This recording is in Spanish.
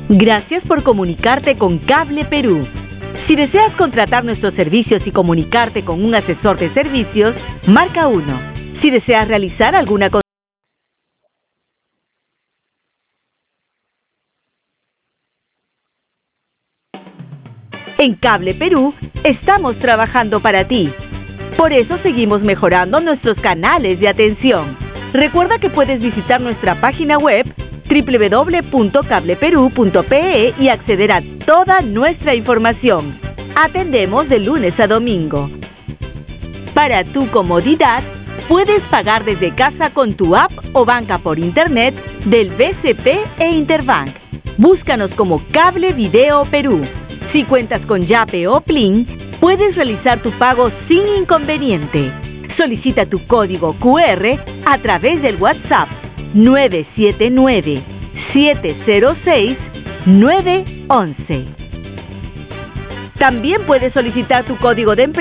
Gracias por comunicarte con Cable Perú. Si deseas contratar nuestros servicios y comunicarte con un asesor de servicios, marca 1. Si deseas realizar alguna En Cable Perú estamos trabajando para ti. Por eso seguimos mejorando nuestros canales de atención. Recuerda que puedes visitar nuestra página web www.cableperu.pe y acceder a toda nuestra información. Atendemos de lunes a domingo. Para tu comodidad, puedes pagar desde casa con tu app o banca por internet del BCP e Interbank. Búscanos como Cable Video Perú. Si cuentas con Yape o Plin, puedes realizar tu pago sin inconveniente. Solicita tu código QR a través del WhatsApp 979-706-911. También puedes solicitar tu código de empresa